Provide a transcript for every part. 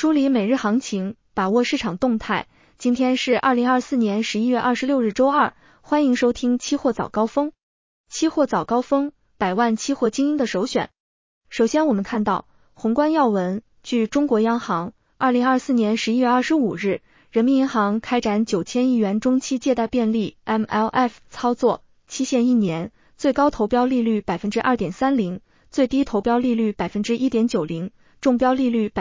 梳理每日行情，把握市场动态。今天是2024年11月26日周二，欢迎收听期货早高峰。期货早高峰，百万期货精英的首选。首先我们看到宏观要闻，据中国央行2024年11月25日，人民银行开展9000亿元中期借贷便利 MLF 操作，期限1年，最高投标利率 2.30%， 最低投标利率 1.90%， 中标利率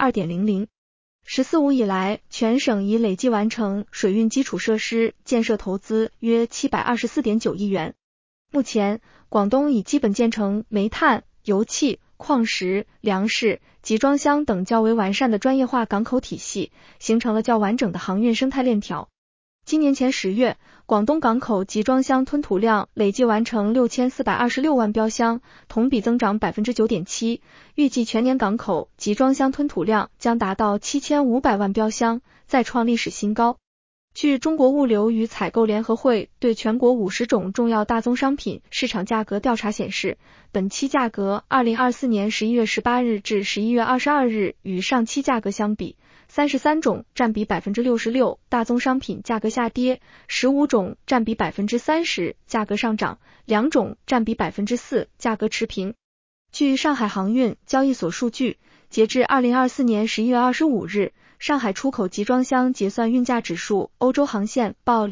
2.00%。14.5以来，全省已累计完成水运基础设施建设投资约 724.9 亿元。目前，广东已基本建成煤炭、油气、矿石、粮食、集装箱等较为完善的专业化港口体系，形成了较完整的航运生态链条。今年前10月，广东港口集装箱吞吐量累计完成6426万标箱，同比增长 9.7%， 预计全年港口集装箱吞吐量将达到7500万标箱，再创历史新高。据中国物流与采购联合会对全国50种重要大宗商品市场价格调查显示，本期价格2024年11月18日至11月22日与上期价格相比，33种占比 66%， 大宗商品价格下跌，15种占比 30%， 价格上涨，2种占比 4%， 价格持平。据上海航运交易所数据，截至2024年11月25日，上海出口集装箱结算运价指数欧洲航线报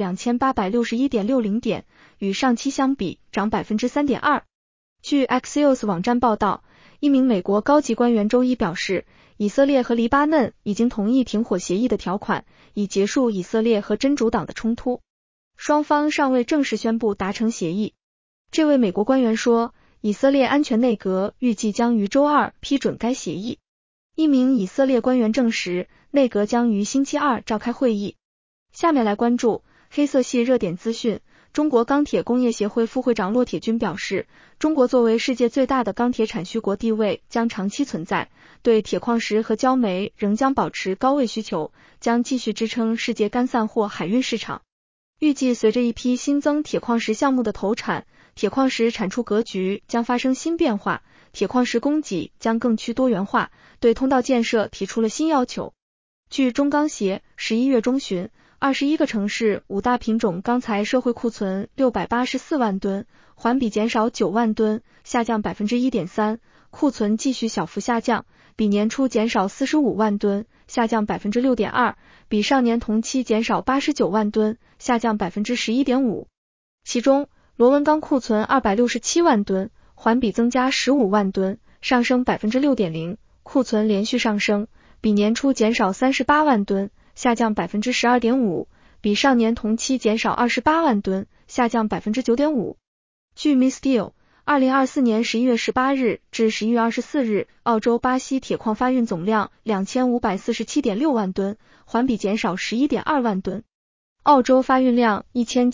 2861.60 点，与上期相比涨 3.2%。据 Axios 网站报道，一名美国高级官员周一表示，以色列和黎巴嫩已经同意停火协议的条款，以结束以色列和真主党的冲突。双方尚未正式宣布达成协议。这位美国官员说，以色列安全内阁预计将于周二批准该协议。一名以色列官员证实，内阁将于星期二召开会议。下面来关注黑色系热点资讯。中国钢铁工业协会副会长骆铁军表示，中国作为世界最大的钢铁产需国地位将长期存在，对铁矿石和焦煤仍将保持高位需求，将继续支撑世界干散货海运市场。预计随着一批新增铁矿石项目的投产，铁矿石产出格局将发生新变化，铁矿石供给将更趋多元化，对通道建设提出了新要求。据中钢协11月中旬，21个城市5大品种钢材社会库存684万吨，环比减少9万吨，下降 1.3%， 库存继续小幅下降，比年初减少45万吨，下降 6.2%， 比上年同期减少89万吨，下降 11.5%。其中，螺纹钢库存267万吨，环比增加15万吨，上升 6.0%， 库存连续上升，比年初减少38万吨，下降 12.5%， 比上年同期减少28万吨，下降 9.5%。据 MISTEEL 2024年11月18日至11月24日，澳洲巴西铁矿发运总量 2547.6 万吨，环比减少 11.2 万吨。澳洲发运量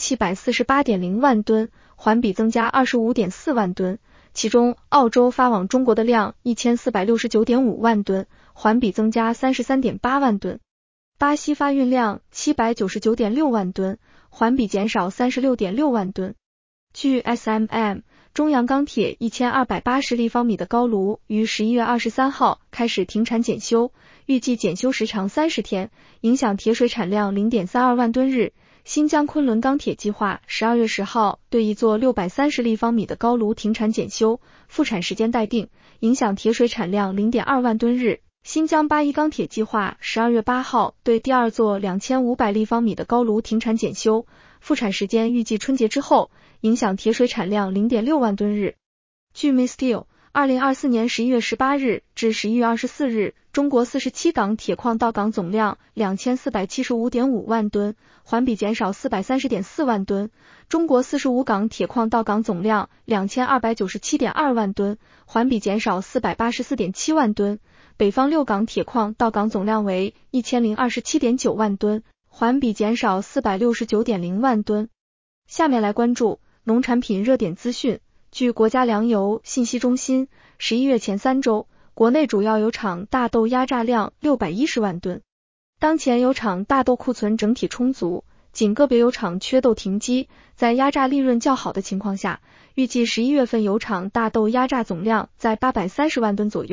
1748.0 万吨，环比增加 25.4 万吨，其中澳洲发往中国的量 1469.5 万吨，环比增加 33.8 万吨。巴西发运量 799.6 万吨，环比减少 36.6 万吨。据 SMM， 中洋钢铁1280立方米的高炉于11月23号开始停产检修，预计检修时长30天，影响铁水产量 0.32 万吨日。新疆昆仑钢铁计划12月10号对一座630立方米的高炉停产检修，复产时间待定，影响铁水产量 0.2 万吨日。新疆八一钢铁计划12月8号对第二座2500立方米的高炉停产检修，复产时间预计春节之后，影响铁水产量 0.6 万吨日。据 MISTEEL 2024年11月18日至11月24日，中国47港铁矿到港总量 2475.5 万吨，环比减少 430.4 万吨。中国45港铁矿到港总量 2297.2 万吨，环比减少 484.7 万吨。北方6港铁矿到港总量为 1027.9 万吨，环比减少 469.0 万吨。下面来关注农产品热点资讯。据国家粮油信息中心，11月前3周，国内主要油厂大豆压榨量610万吨。当前油厂大豆库存整体充足，仅个别油厂缺豆停机，在压榨利润较好的情况下，预计11月份油厂大豆压榨总量在830万吨左右，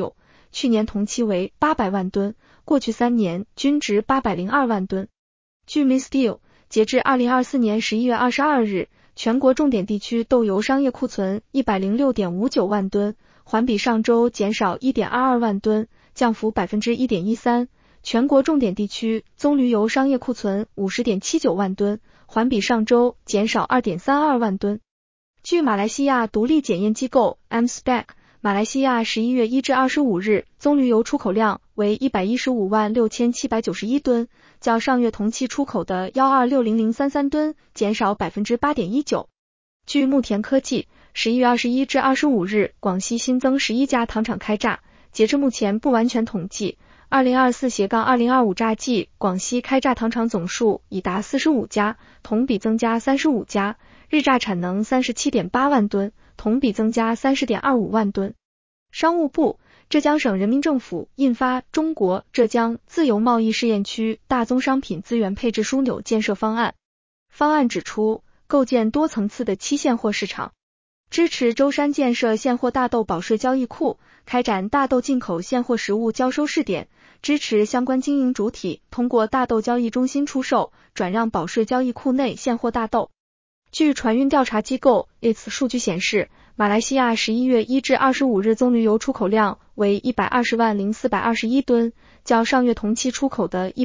去年同期为800万吨，过去3年均值802万吨。据 MISTEAL， 截至2024年11月22日，全国重点地区豆油商业库存 106.59 万吨，环比上周减少 1.22 万吨，降幅 1.13%。全国重点地区棕榈油商业库存 50.79 万吨，环比上周减少 2.32 万吨。据马来西亚独立检验机构 MSPAC， 马来西亚11月1至25日棕榈油出口量为 1,156,791 吨，较上月同期出口的 1260033 吨减少 8.19%。据牧田科技11月21至25日广西新增11家糖厂开榨，截至目前不完全统计，2024-2025榨季广西开榨糖厂总数已达45家，同比增加35家，日榨产能 37.8 万吨，同比增加 30.25 万吨。商务部、浙江省人民政府印发《中国浙江自由贸易试验区大宗商品资源配置枢纽建设方案》。方案指出，构建多层次的期现货市场，支持舟山建设现货大豆保税交易库，开展大豆进口现货实物交收试点，支持相关经营主体通过大豆交易中心出售、转让保税交易库内现货大豆。据船运调查机构 ITS 数据显示，马来西亚11月1至25日棕榈油出口量为120.421吨，较上月同期出口的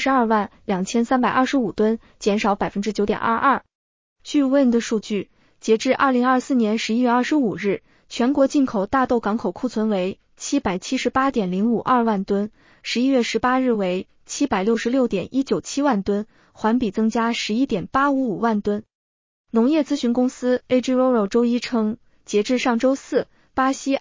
132.2325吨减少 9.22%。据 WIND 数据，截至2024年11月25日，全国进口大豆港口库存为 778.052 万吨，11月18日为 766.197 万吨，环比增加 11.855 万吨。农业咨询公司 Agiroro 周一称，截至上周四，巴西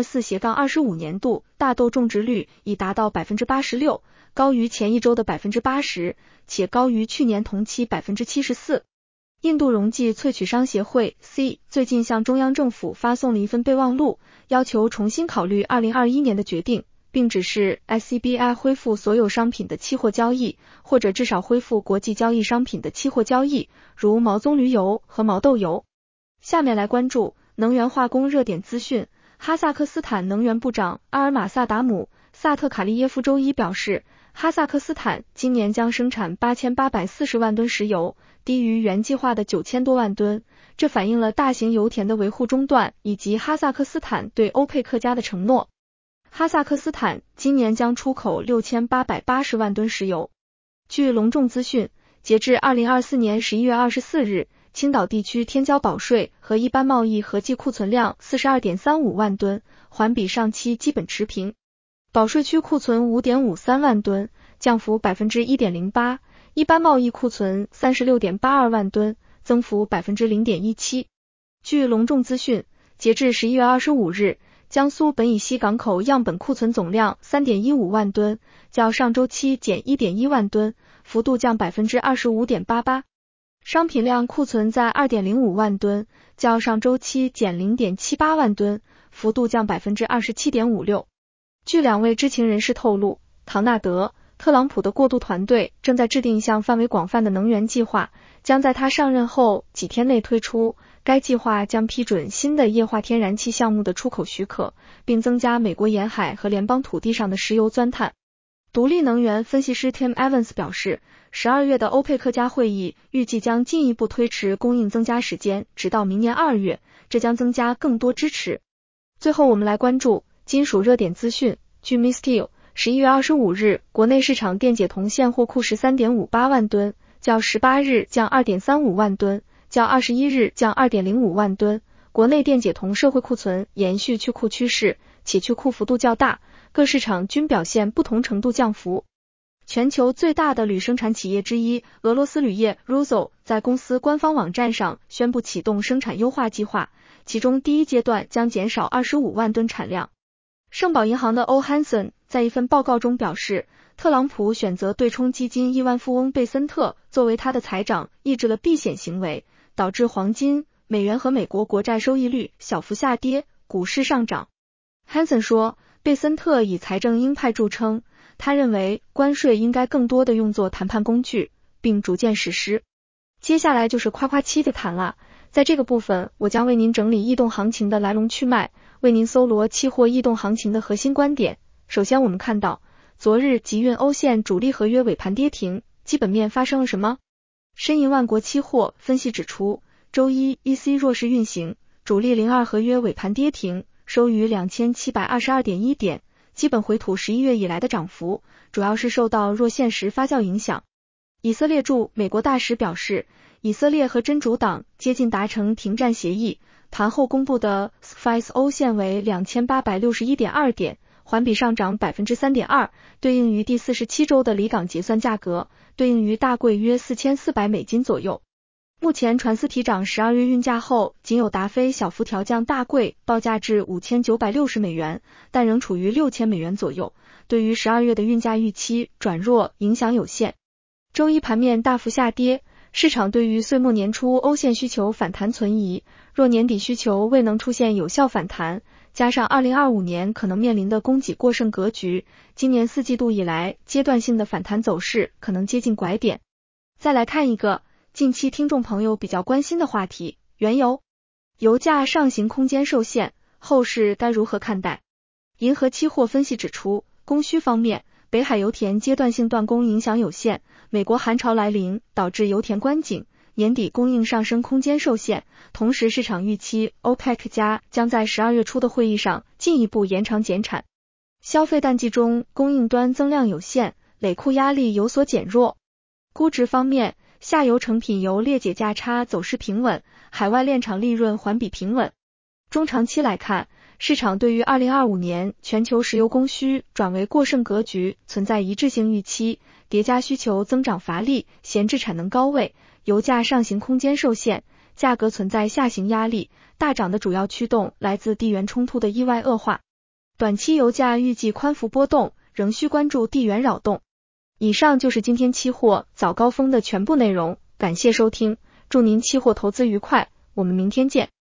2024-25 年度大豆种植率已达到 86%， 高于前一周的 80%， 且高于去年同期 74%。印度溶剂萃取商协会 C 最近向中央政府发送了一份备忘录，要求重新考虑2021年的决定，并指示 SCBI 恢复所有商品的期货交易，或者至少恢复国际交易商品的期货交易，如毛棕榈油和毛豆油。下面来关注能源化工热点资讯。哈萨克斯坦能源部长阿尔马萨达姆·萨特卡利耶夫周一表示，哈萨克斯坦今年将生产8840万吨石油，低于原计划的9000多万吨，这反映了大型油田的维护中断以及哈萨克斯坦对欧佩克加的承诺。哈萨克斯坦今年将出口6880万吨石油。据隆重资讯，截至2024年11月24日，青岛地区天交保税和一般贸易合计库存量 42.35 万吨，环比上期基本持平。保税区库存 5.53 万吨，降幅 1.08%， 一般贸易库存 36.82 万吨，增幅 0.17%。据隆重资讯，截至11月25日，江苏本以西港口样本库存总量 3.15 万吨，较上周期减 1.1 万吨，幅度降 25.88%。商品量库存在 2.05 万吨，较上周期减 0.78 万吨，幅度降 27.56%。据两位知情人士透露，唐纳德·特朗普的过渡团队正在制定一项范围广泛的能源计划，将在他上任后几天内推出。该计划将批准新的液化天然气项目的出口许可，并增加美国沿海和联邦土地上的石油钻探。独立能源分析师 Tim Evans 表示，12月的欧佩克加会议预计将进一步推迟供应增加时间，直到明年2月，这将增加更多支持。最后我们来关注金属热点资讯。据 MISTEAL 11月25日，国内市场电解铜现货库 13.58 万吨，较18日降 2.35 万吨，较21日降 2.05 万吨。国内电解铜社会库存延续去库趋势，且去库幅度较大，各市场均表现不同程度降幅。全球最大的铝生产企业之一俄罗斯铝业 Rusal 在公司官方网站上宣布启动生产优化计划，其中第一阶段将减少25万吨产量。圣保银行的 O. Hanson 在一份报告中表示，特朗普选择对冲基金亿万富翁贝森特作为他的财长，抑制了避险行为，导致黄金、美元和美国国债收益率小幅下跌，股市上涨。Hanson 说，贝森特以财政鹰派著称，他认为关税应该更多的用作谈判工具，并逐渐实施。接下来就是夸夸期的谈了，在这个部分我将为您整理异动行情的来龙去脉，为您搜罗期货异动行情的核心观点， 首先我们看到，昨日集运欧线主力合约尾盘跌停，基本面发生了什么？申银万国期货分析指出，周一 EC 弱势运行，主力02合约尾盘跌停，收于 2722.1 点，基本回吐11月以来的涨幅，主要是受到弱现实发酵影响。以色列驻美国大使表示，以色列和真主党接近达成停战协议，盘后公布的 SPICE 欧线为 2861.2 点，环比上涨 3.2%， 对应于第47周的离港结算价格，对应于大柜约$4400左右。目前船司提涨12月运价后，仅有达飞小幅调降大柜报价至$5960，但仍处于$6000左右，对于12月的运价预期转弱影响有限。周一盘面大幅下跌，市场对于岁末年初欧线需求反弹存疑，若年底需求未能出现有效反弹，加上2025年可能面临的供给过剩格局，今年4季度以来阶段性的反弹走势可能接近拐点。再来看一个近期听众朋友比较关心的话题，原油。油价上行空间受限，后市该如何看待？银河期货分析指出，供需方面，北海油田阶段性断供影响有限，美国寒潮来临导致油田关紧，年底供应上升空间受限，同时市场预期 OPEC 加将在12月初的会议上进一步延长减产。消费淡季中供应端增量有限，累库压力有所减弱。估值方面，下游成品油裂解价差走势平稳，海外炼厂利润环比平稳。中长期来看，市场对于2025年全球石油供需转为过剩格局存在一致性预期，叠加需求增长乏力，闲置产能高位，油价上行空间受限，价格存在下行压力，大涨的主要驱动来自地缘冲突的意外恶化。短期油价预计宽幅波动，仍需关注地缘扰动。以上就是今天期货早高峰的全部内容，感谢收听，祝您期货投资愉快，我们明天见。